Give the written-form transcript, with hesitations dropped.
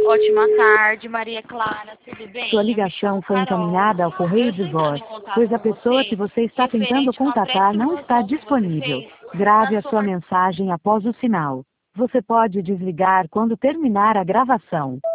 Ótima tarde, Maria Clara, tudo bem? Sua Eu me ligação chamo foi Carol. encaminhada ao Correio Eu de estou entrando voz, em contato pois a com pessoa que vocês você está tentando referente a uma contatar não está pré-simulação que você disponível. fez Grave na a sua sua mensagem após o sinal. Você pode desligar quando terminar a gravação.